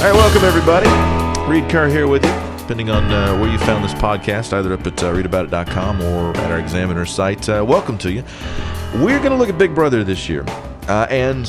right, welcome everybody. Reed Kerr here with you, depending on where you found this podcast, either up at readaboutit.com or at our Examiner site. Welcome to you. We're going to look at Big Brother this year, and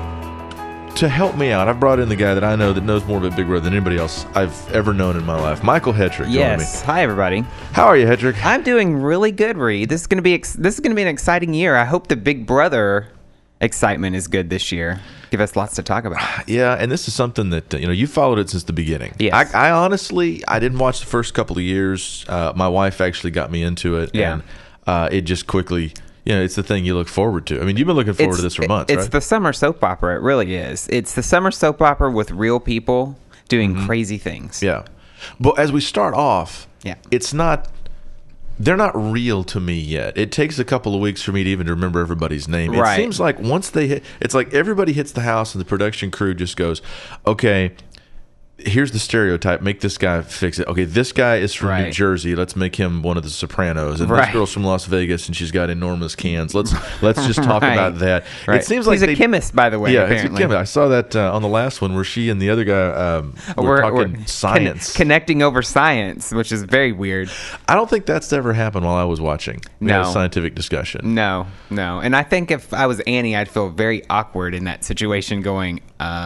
to help me out, I've brought in the guy that I know that knows more about Big Brother than anybody else I've ever known in my life, Michael Hetrick. Yes. Hi, everybody. How are you, Hetrick? I'm doing really good, Reed. This is going to be an exciting year. I hope the Big Brother excitement is good this year. Give us lots to talk about. Yeah, and this is something that you followed it since the beginning. Yes. I honestly didn't watch the first couple of years. My wife actually got me into it, Yeah. and it just quickly. It's the thing you look forward to. I mean, you've been looking forward to this for months, It's right? the summer soap opera. It really is. It's the summer soap opera with real people doing crazy things. Yeah. But as we start off, Yeah. they're not real to me yet. It takes a couple of weeks for me to even remember everybody's name. It Right. seems like once they hit, it's like everybody hits the house and the production crew just goes, okay, here's the stereotype. Make this guy fix it. Okay, this guy is from New Right. Jersey. Let's make him one of the Sopranos. And Right. this girl's from Las Vegas, and she's got enormous cans. Let's just talk Right. about that. Right. It seems like He's a chemist, by the way. Yeah, apparently. it's a chemist. I saw that on the last one where she and the other guy were talking science. Connecting over science, which is very weird. I don't think that's ever happened while I was watching. We had a No. scientific discussion. No. And I think if I was Annie, I'd feel very awkward in that situation going,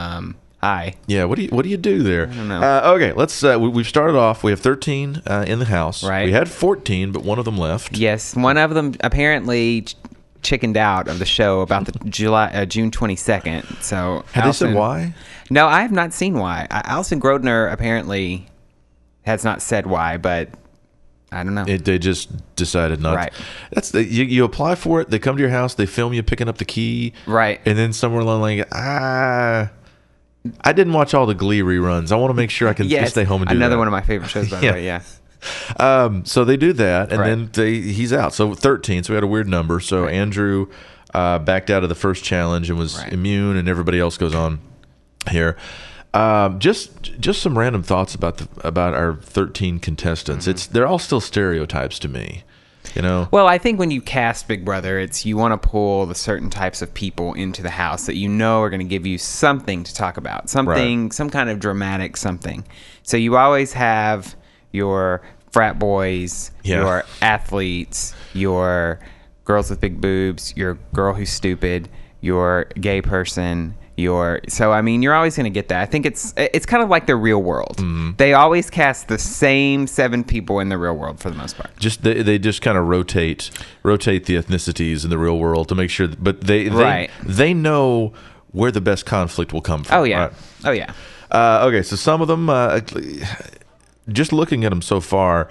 hi. Yeah, what do you do there? I don't know. Okay, let's. We've started off. We have 13 in the house. Right. We had 14, but one of them left. Yes, one of them apparently chickened out of the show about the June 22nd. So Have they said why? No, I have not seen why. Alison Grodner apparently has not said why, but I don't know. They just decided not. Right. That's you apply for it. They come to your house. They film you picking up the key. Right. And then somewhere along the line, I didn't watch all the Glee reruns. I want to make sure I can just stay home and do another that. one of my favorite shows, by the Yeah. way. Yeah. So they do that, and Right. then he's out. So 13. So we had a weird number. So Andrew backed out of the first challenge and was Right. immune, and everybody else goes on here. Just some random thoughts about our 13 contestants. They're all still stereotypes to me. Well, I think when you cast Big Brother, you want to pull the certain types of people into the house that you know are going to give you something to talk about, some kind of dramatic something. So you always have your frat boys, your athletes, your girls with big boobs, your girl who's stupid, your gay person. You're always going to get that. I think it's kind of like the real world. Mm-hmm. They always cast the same 7 people in the real world for the most part. They just kind of rotate the ethnicities in the real world to make sure, but they know where the best conflict will come from. Oh yeah. Right? Oh yeah. Okay, so some of them, just looking at them so far,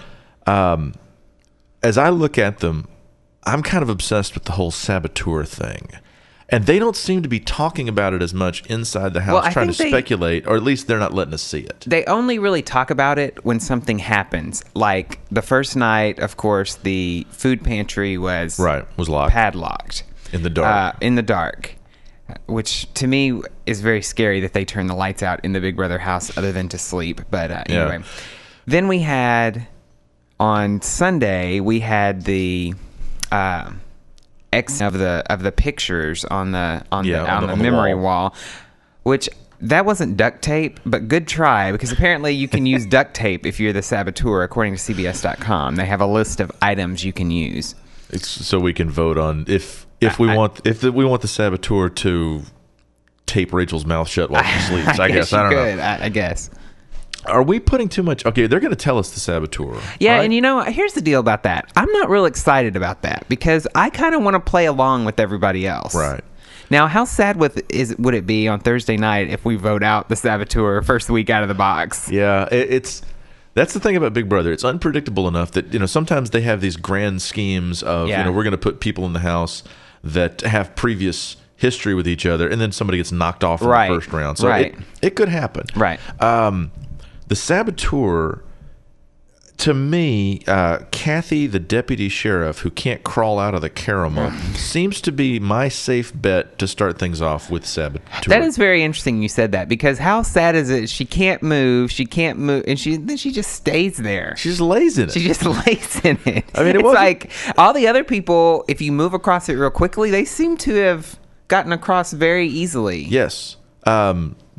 as I look at them, I'm kind of obsessed with the whole saboteur thing. And they don't seem to be talking about it as much inside the house, trying to speculate, or at least they're not letting us see it. They only really talk about it when something happens. Like the first night, of course, the food pantry was locked, padlocked in the dark. Which to me is very scary that they turn the lights out in the Big Brother house other than to sleep. But anyway, then we had on Sunday the X of the pictures on the memory wall, which that wasn't duct tape, but good try, because apparently you can use duct tape if you're the saboteur, according to CBS.com. They have a list of items you can use. So we can vote on if we want the saboteur to tape Rachel's mouth shut while she sleeps. I guess I don't know. I guess. Are we putting too much? Okay, they're going to tell us the saboteur. Yeah, right? and here's the deal about that. I'm not real excited about that because I kind of want to play along with everybody else. Right. Now, how sad would it be on Thursday night if we vote out the saboteur first week out of the box? Yeah, that's the thing about Big Brother. It's unpredictable enough that sometimes they have these grand schemes of we're going to put people in the house that have previous history with each other, and then somebody gets knocked off in the first round. So it could happen. Right. The saboteur, to me, Kathy, the deputy sheriff, who can't crawl out of the caramel, seems to be my safe bet to start things off with saboteur. That is very interesting you said that, because how sad is it? She can't move, and she just stays there. She just lays in it. She just lays in it. I mean, it's like all the other people, if you move across it real quickly, they seem to have gotten across very easily. Yes.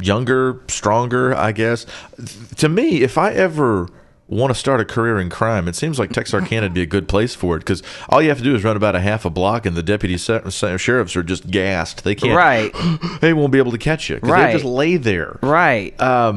younger, stronger, I guess. To me, if I ever want to start a career in crime, it seems like Texarkana would be a good place for it, because all you have to do is run about a half a block and the deputy sheriffs are just gassed. They can't. Right. They won't be able to catch you because Right. they just lay there. Right.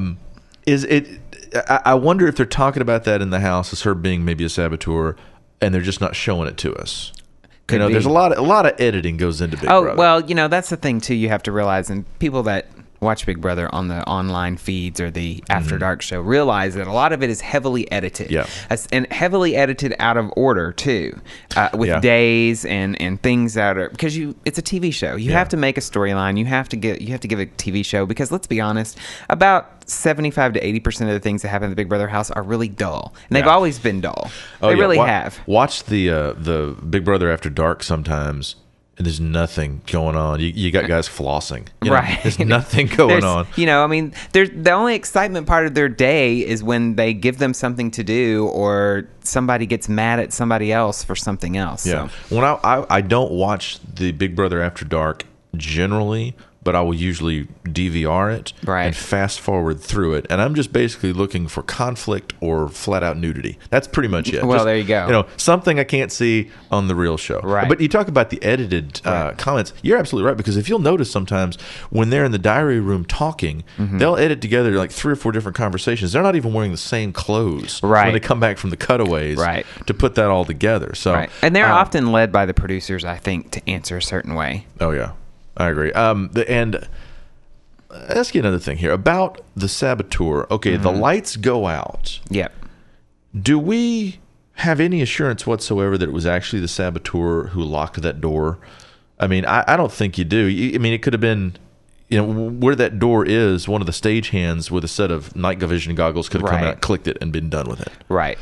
I wonder if they're talking about that in the house as her being maybe a saboteur, and they're just not showing it to us. Could be. There's a lot of editing goes into Big Brother. Well, that's the thing too. You have to realize, and people that watch Big Brother on the online feeds or the After Dark show realize that a lot of it is heavily edited. Yeah. And heavily edited out of order too, with days and things that are, because it's a TV show. You have to make a storyline. You have to give a TV show, because let's be honest, about 75 to 80% of the things that happen in the Big Brother house are really dull, and they've always been dull. They really have. Watch the Big Brother After Dark sometimes, and there's nothing going on. You got guys flossing. Right. There's nothing going on. The only excitement part of their day is when they give them something to do, or somebody gets mad at somebody else for something else. Yeah. So. When I don't watch the Big Brother After Dark generally, but I will usually DVR it and fast forward through it, and I'm just basically looking for conflict or flat out nudity. That's pretty much it. Well, there you go. Something I can't see on the real show. Right. But you talk about the edited comments. You're absolutely right, because if you'll notice sometimes when they're in the diary room talking, they'll edit together like 3 or 4 different conversations. They're not even wearing the same clothes when they come back from the cutaways to put that all together. So, and they're often led by the producers, I think, to answer a certain way. Oh yeah. I agree. And ask you another thing here about the saboteur. Okay, the lights go out. Yep. Do we have any assurance whatsoever that it was actually the saboteur who locked that door? I mean, I don't think you do. I mean, it could have been, where that door is, one of the stagehands with a set of night vision goggles could have come out, clicked it, and been done with it. Right.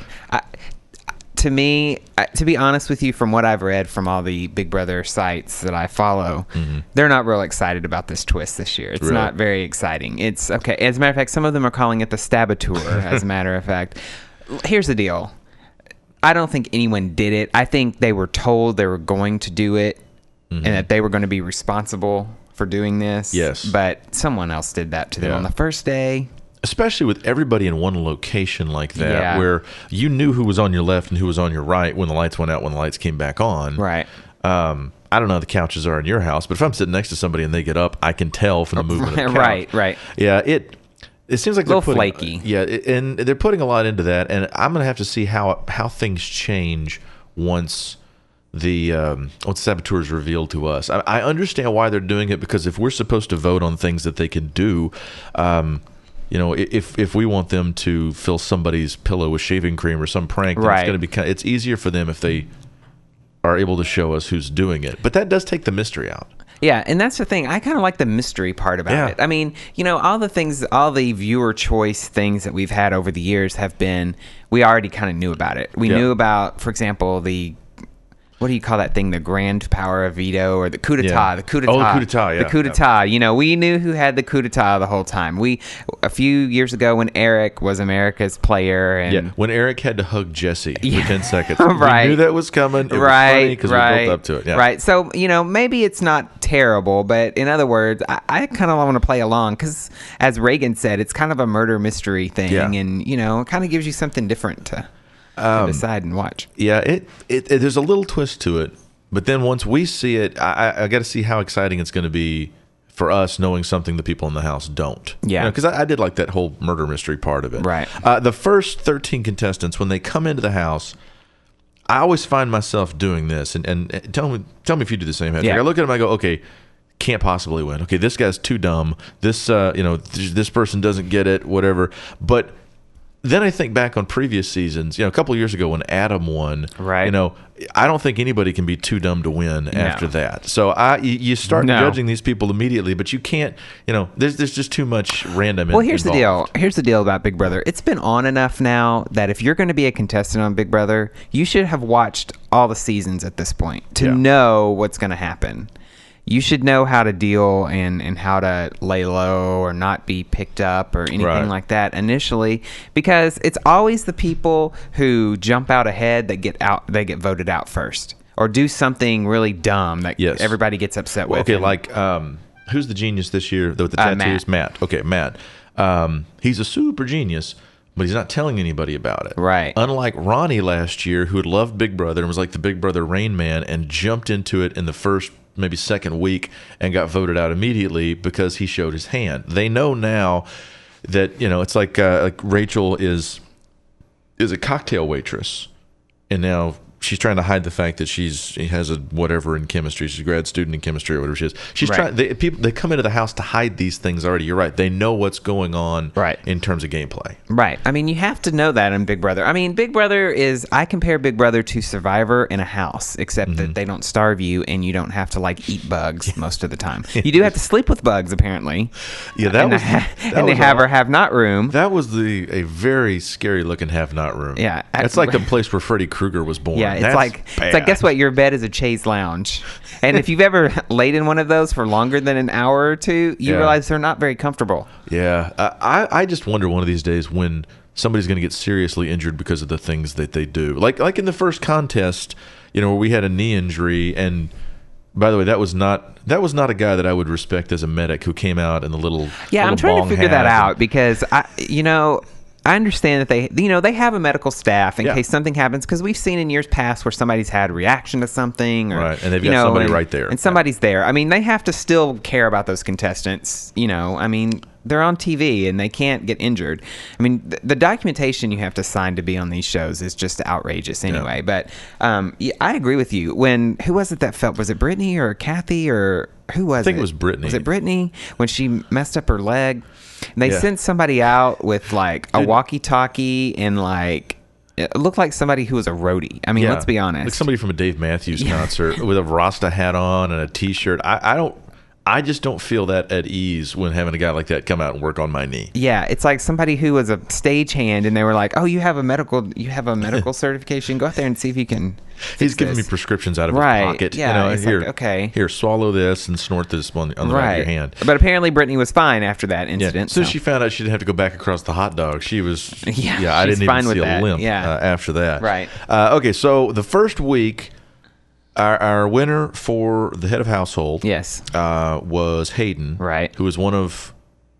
To me, to be honest with you, from what I've read from all the Big Brother sites that I follow, they're not real excited about this twist this year. It's not very exciting. It's okay. As a matter of fact, some of them are calling it the Stabateur, as a matter of fact. Here's the deal. I don't think anyone did it. I think they were told they were going to do it and that they were going to be responsible for doing this. Yes. But someone else did that to them on the first day. Especially with everybody in one location like that, where you knew who was on your left and who was on your right when the lights went out, when the lights came back on. Right. I don't know how the couches are in your house, but if I'm sitting next to somebody and they get up, I can tell from the movement of the couch. Right. Yeah, it seems like a little flaky. And they're putting a lot into that, and I'm going to have to see how things change once the saboteur is revealed to us. I understand why they're doing it, because if we're supposed to vote on things that they can do, if we want them to fill somebody's pillow with shaving cream or some prank, then it's going to be it's easier for them if they are able to show us who's doing it. But that does take the mystery out. Yeah, and that's the thing. I kind of like the mystery part about it. I mean, all the viewer choice things that we've had over the years have been, we already kind of knew about it. We knew about, for example, what do you call that thing? The grand power of veto, or the coup d'etat? Yeah. The coup d'etat. Oh, the coup d'etat, yeah. The coup d'etat. We knew who had the coup d'etat the whole time. A few years ago when Eric was America's player. And when Eric had to hug Jesse for 10 seconds. Right. We knew that was coming. It was funny because we built up to it. Yeah. Right. So, maybe it's not terrible, but in other words, I kind of want to play along because, as Reagan said, it's kind of a murder mystery thing. Yeah. And, it kind of gives you something different to decide and watch. Yeah, it there's a little twist to it, but then once we see it, I got to see how exciting it's going to be for us, knowing something the people in the house don't. Yeah, because I did like that whole murder mystery part of it. Right. The first 13 contestants, when they come into the house, I always find myself doing this, and tell me if you do the same. I look at them, I go, okay, can't possibly win. Okay, this guy's too dumb. This this person doesn't get it. Whatever, but. Then I think back on previous seasons, a couple of years ago when Adam won, I don't think anybody can be too dumb to win after that. So you start judging these people immediately, but you can't, there's just too much random involved. Here's the deal. Here's the deal about Big Brother. It's been on enough now that if you're going to be a contestant on Big Brother, you should have watched all the seasons at this point to know what's going to happen. You should know how to deal and how to lay low or not be picked up or anything like that initially, because it's always the people who jump out ahead that get voted out first, or do something really dumb that everybody gets upset with. Okay, who's the genius this year with the tattoos? Matt. Okay, Matt. He's a super genius, but he's not telling anybody about it. Right. Unlike Ronnie last year, who had loved Big Brother and was like the Big Brother Rain Man and jumped into it in the first, maybe second week and got voted out immediately because he showed his hand. They know now that, it's like Rachel is a cocktail waitress, and now she's trying to hide the fact that she has a whatever in chemistry. She's a grad student in chemistry or whatever she is. She's trying. They come into the house to hide these things already. You're right. They know what's going on in terms of gameplay. Right. I mean, you have to know that in Big Brother. I mean, Big Brother is. I compare Big Brother to Survivor in a house, except that they don't starve you and you don't have to eat bugs most of the time. You do have to sleep with bugs, apparently. Yeah, they have or have not room. That was a very scary looking have not room. Yeah, it's like the place where Freddy Krueger was born. Yeah. It's like guess what? Your bed is a chaise lounge, and if you've ever laid in one of those for longer than an hour or two, you realize they're not very comfortable. Yeah, I just wonder one of these days when somebody's going to get seriously injured because of the things that they do. Like in the first contest, where we had a knee injury, and by the way, that was not a guy that I would respect as a medic who came out in the little I'm trying to figure that out because I understand that they have a medical staff in case something happens, because we've seen in years past where somebody's had a reaction to something, and they've got somebody right there, and somebody's there. I mean, they have to still care about those contestants. I mean, they're on TV and they can't get injured. I mean, the documentation you have to sign to be on these shows is just outrageous anyway. But I agree with you. Who was it that felt? Was it Brittany or Kathy or who was it? I think it was Brittany. Was it Brittany when she messed up her leg? And they sent somebody out with a walkie-talkie and it looked like somebody who was a roadie. I mean, let's be honest. Like somebody from a Dave Matthews concert with a Rasta hat on and a T-shirt. I just don't feel that at ease when having a guy like that come out and work on my knee. Yeah, it's like somebody who was a stagehand and they were like, "Oh, you have a medical certification. Go out there and see if you can." He's giving me prescriptions out of his pocket. Yeah, here, swallow this and snort this on the back of your hand. But apparently, Brittany was fine after that incident. So she found out she didn't have to go back across the hot dog. She was. I didn't even see a limp after that. Right. Okay, so the first week. Our winner for the head of household was Hayden, who is one of,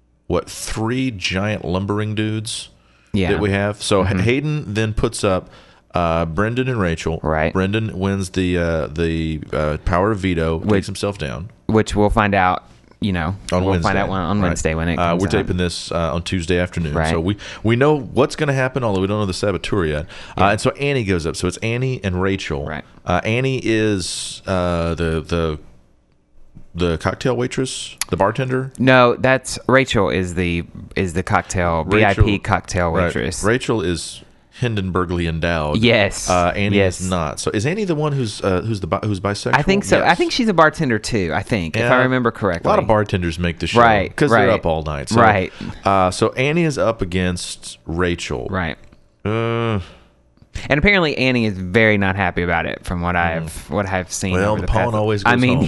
3 giant lumbering dudes that we have. So Hayden then puts up Brendan and Rachel. Right. Brendan wins the power of veto, takes himself down. Which we'll find out. We'll Wednesday. find out on Wednesday when it comes We're taping this on Tuesday afternoon. Right. So we know what's going to happen, although we don't know the saboteur yet. And so Annie goes up. So it's Annie and Rachel. Right. Annie is the cocktail waitress, the bartender? No, that's Rachel is the cocktail VIP cocktail waitress. Right. Rachel is Hindenburgly endowed. Yes. Annie is not. So is Annie the one who's bisexual? I think so. Yes. I think she's a bartender too. I think, if I remember correctly. A lot of bartenders make the show because they're up all night. So, right. So Annie is up against Rachel. Right. And apparently Annie is very not happy about it, from what I've seen. Well, over the past. pawn always goes home.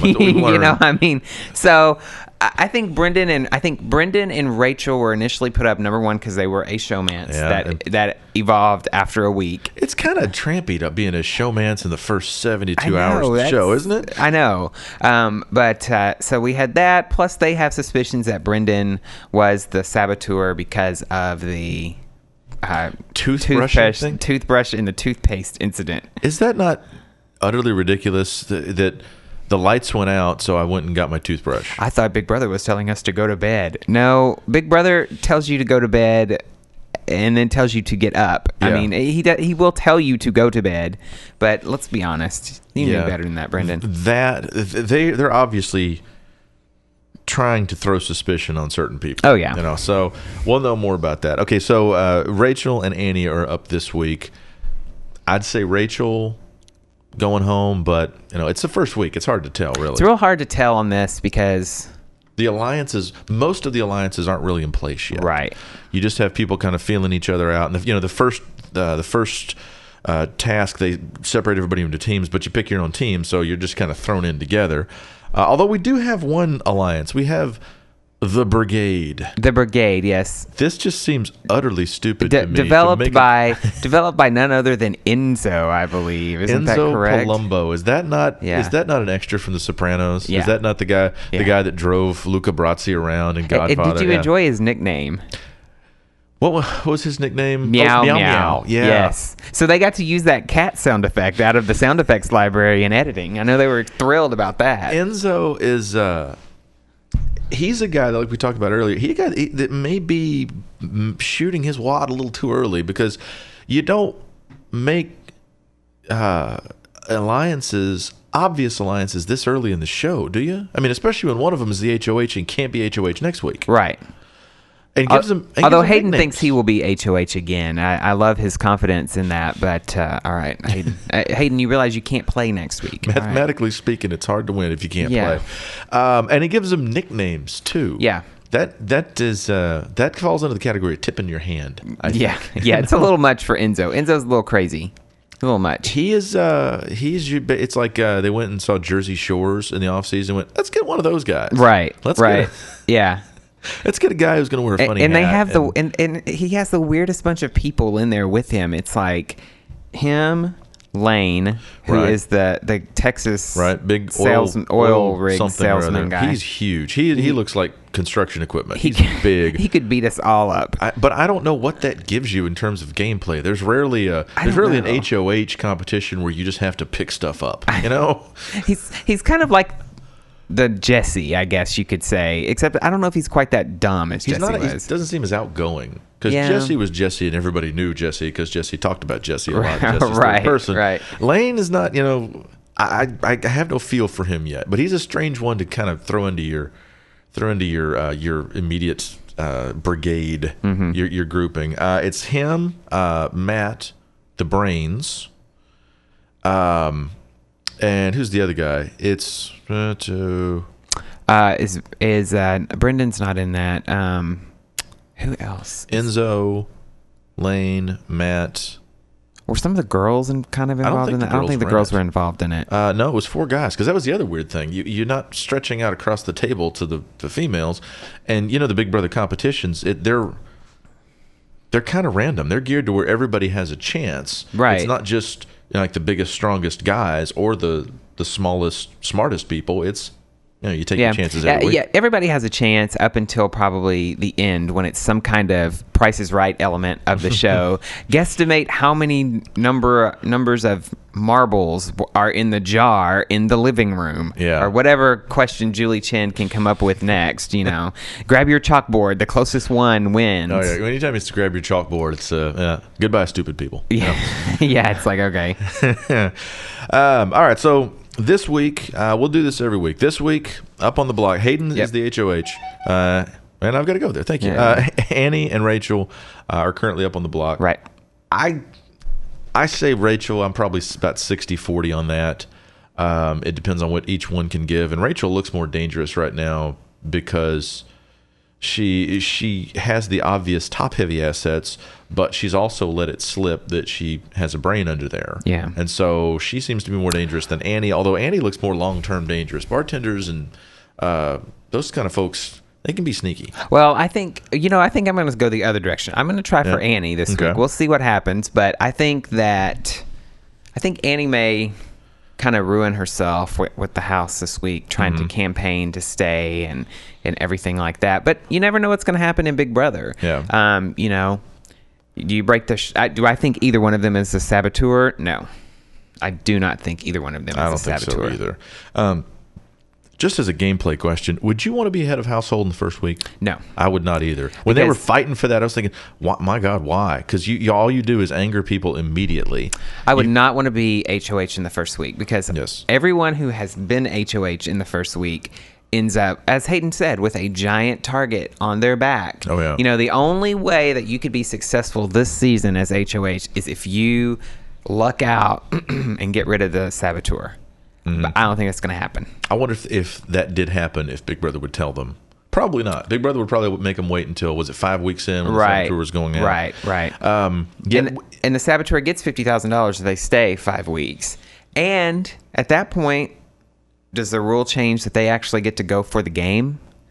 So I think Brendan and Rachel were initially put up number one because they were a showmance that evolved after a week. It's kind of trampy to being a showmance in the first 72 hours of the show, isn't it? I know. But so we had that. Plus, they have suspicions that Brendan was the saboteur because of the toothbrush and the toothpaste incident. Is that not utterly ridiculous that the lights went out, so I went and got my toothbrush? I thought Big Brother was telling us to go to bed. No, Big Brother tells you to go to bed and then tells you to get up. Yeah. I mean, he will tell you to go to bed, but let's be honest. You knew better than that, Brendan. They're obviously trying to throw suspicion on certain people. Oh, yeah. So we'll know more about that. Okay, so Rachel and Annie are up this week. I'd say Rachel going home, but it's the first week. It's hard to tell, really. It's real hard to tell on this because most of the alliances aren't really in place yet. Right. You just have people kind of feeling each other out, and the first task, they separate everybody into teams, but you pick your own team, so you're just kind of thrown in together. Although we do have one alliance. We have The Brigade. The Brigade, yes. This just seems utterly stupid to me. Developed by none other than Enzo, I believe. Isn't that correct? Enzo Palumbo. Is that not? Yeah. Is that not an extra from The Sopranos? Yeah. Is that not the guy? Yeah. The guy that drove Luca Brasi around in Godfather? Did you enjoy his nickname? What was his nickname? Meow, Meow meow. Yeah. Yes. So they got to use that cat sound effect out of the sound effects library in editing. I know they were thrilled about that. Enzo is he's a guy that, like we talked about earlier, that may be shooting his wad a little too early, because you don't make obvious alliances this early in the show, do you? I mean, especially when one of them is the HOH and can't be HOH next week. Right. And gives him, although Hayden thinks he will be HOH again. I love his confidence in that. But all right, Hayden, Hayden, you realize you can't play next week. Mathematically speaking, it's hard to win if you can't play. And he gives them nicknames too. Yeah. That falls under the category of tipping your hand. I think. Yeah. It's a little much for Enzo. Enzo's a little crazy. A little much. He is. It's like they went and saw Jersey Shores in the off season. Went, let's get one of those guys. Right. Yeah. Let's get a guy who's going to wear a funny hat. And they have and he has the weirdest bunch of people in there with him. It's him, Lane, who is the Texas big oil rig salesman guy. He's huge. He looks like construction equipment. He's big. He could beat us all up. But I don't know what that gives you in terms of gameplay. There's rarely an HOH competition where you just have to pick stuff up. You know, he's kind of like the Jesse, I guess you could say, except I don't know if he's quite that dumb as Jesse was. He doesn't seem as outgoing, because Jesse was Jesse and everybody knew Jesse because Jesse talked about Jesse a lot. Jesse's the person. Right. Lane is not, I have no feel for him yet, but he's a strange one to kind of throw into your immediate brigade, your grouping. It's him, Matt, the Brains, and who's the other guy? It's Brendan's not in that. Who else? Enzo, Lane, Matt. Were some of the girls kind of involved in that? I don't think the girls were involved in it. No, it was 4 guys, because that was the other weird thing. You're not stretching out across the table to the females, and the Big Brother competitions. They're kind of random. They're geared to where everybody has a chance. Right. It's not just like the biggest, strongest guys or the smallest, smartest people. It's you take your chances every week. Yeah, everybody has a chance up until probably the end, when it's some kind of Price is Right element of the show. Guesstimate how many numbers of marbles are in the jar in the living room, or whatever question Julie Chen can come up with next. Grab your chalkboard. The closest one wins. Oh yeah, anytime it's to grab your chalkboard, it's goodbye, stupid people. Yeah, yeah, it's like okay. All right, so. This week, we'll do this every week. This week, up on the block, Hayden is the HOH, and I've got to go there. Thank you. Yeah. Annie and Rachel are currently up on the block. Right. I say Rachel. I'm probably about 60-40 on that. It depends on what each one can give. And Rachel looks more dangerous right now because she has the obvious top-heavy assets, but she's also let it slip that she has a brain under there. Yeah. And so she seems to be more dangerous than Annie, although Annie looks more long-term dangerous. Bartenders and those kind of folks, they can be sneaky. Well, I think I'm going to go the other direction. I'm going to try for Annie this week. We'll see what happens, but I think Annie may kind of ruin herself with the house this week, trying to campaign to stay and everything like that. But you never know what's going to happen in Big Brother. Yeah. Do you break do I think either one of them is a saboteur? No. I do not think either one of them is a saboteur. I don't think so either. Just as a gameplay question, would you want to be head of household in the first week? No. I would not either. When they were fighting for that, I was thinking, my God, why? Because all you do is anger people immediately. I would not want to be HOH in the first week, because everyone who has been HOH in the first week ends up, as Hayden said, with a giant target on their back. Oh, yeah. The only way that you could be successful this season as HOH is if you luck out and get rid of the saboteur. But I don't think that's going to happen. I wonder if that did happen, if Big Brother would tell them. Probably not. Big Brother would probably make them wait until, was it 5 weeks in when the saboteur was going out? Right. And the saboteur gets $50,000 if they stay 5 weeks. And at that point, does the rule change that they actually get to go for the game?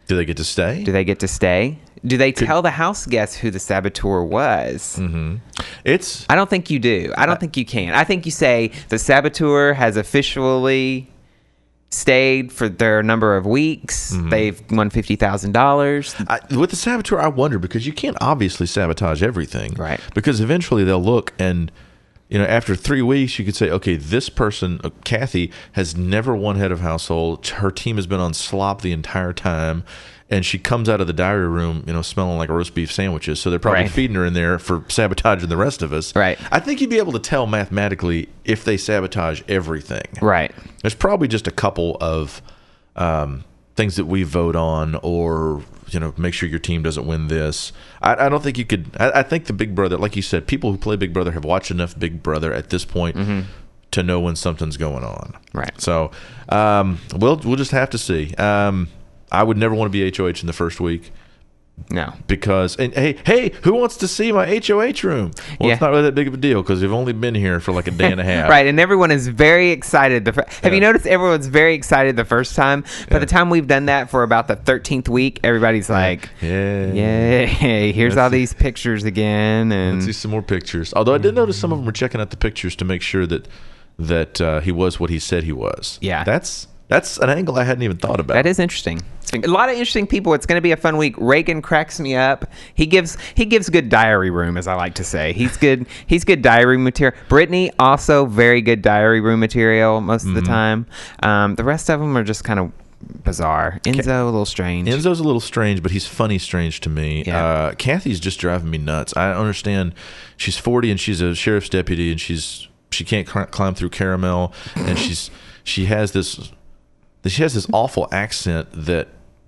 Do they get to stay? Do they get to stay? Do they tell the house guests who the saboteur was? It's. I don't think you do. I don't think you can. I think you say the saboteur has officially stayed for their number of weeks. They've won $50,000. With the saboteur, I wonder, because you can't obviously sabotage everything. Right. Because eventually they'll look and, after 3 weeks, you could say, okay, this person, Kathy, has never won head of household. Her team has been on slop the entire time. And she comes out of the diary room, smelling like roast beef sandwiches. So they're probably feeding her in there for sabotaging the rest of us. Right. I think you'd be able to tell mathematically if they sabotage everything. Right. There's probably just a couple of things that we vote on, or make sure your team doesn't win this. I don't think you could. I think the Big Brother, like you said, people who play Big Brother have watched enough Big Brother at this point to know when something's going on. Right. So we'll just have to see. I would never want to be HOH in the first week. No. Because, and hey, who wants to see my HOH room? Well, it's not really that big of a deal because we've only been here for like a day and a half. Right, and everyone is very excited. Have you noticed everyone's very excited the first time? By the time we've done that for about the 13th week, everybody's like, yay, here's all these pictures again. And let's see some more pictures. Although I did notice some of them were checking out the pictures to make sure that he was what he said he was. Yeah. That's an angle I hadn't even thought about. That is interesting. A lot of interesting people. It's going to be a fun week. Reagan cracks me up. He gives good diary room, as I like to say. He's good diary material. Brittany, also very good diary room material most of the time. The rest of them are just kind of bizarre. Enzo, a little strange. Enzo's a little strange, but he's funny strange to me. Yeah. Kathy's just driving me nuts. I don't understand. She's 40 and she's a sheriff's deputy, and she can't climb through caramel, and she has this awful accent that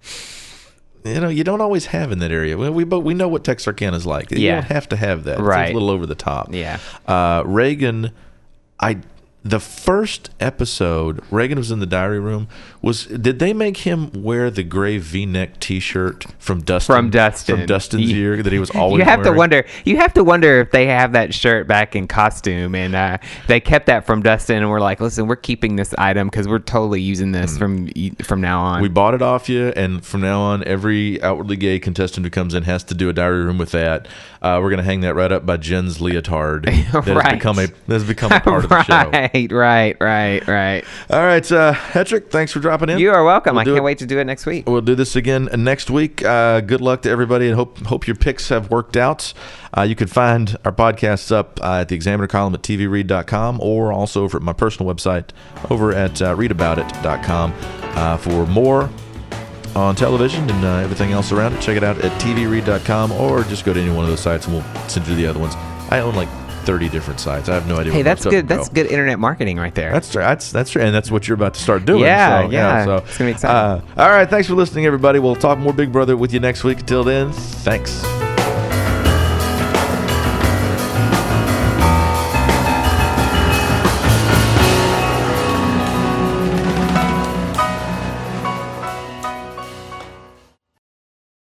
you don't always have in that area. We know what Texarkana is like. You don't have to have that. Right. It's a little over the top. Yeah. Reagan, the first episode, Reagan was in the diary room. Did they make him wear the gray V-neck T-shirt from Dustin? From Dustin's year that he was always wearing? You have to wonder if they have that shirt back in costume, and they kept that from Dustin, and we're like, listen, we're keeping this item because we're totally using this from now on. We bought it off you, and from now on, every outwardly gay contestant who comes in has to do a diary room with that. We're going to hang that right up by Jen's leotard. That has become a part of the show. Right. All right, Hetrick, thanks for dropping in. You are welcome. I can't wait to do it next week. We'll do this again next week. Good luck to everybody, and hope your picks have worked out. You can find our podcasts up at the Examiner column at tvread.com, or also over at my personal website over at readaboutit.com for more on television and everything else around it. Check it out at tvread.com, or just go to any one of those sites and we'll send you the other ones. I own like 30 different sites. I have no idea. Hey, that's good. That's good internet marketing right there. That's true, and that's what you're about to start doing. Yeah. So it's gonna be exciting. All right, thanks for listening, everybody. We'll talk more Big Brother with you next week. Until then, thanks.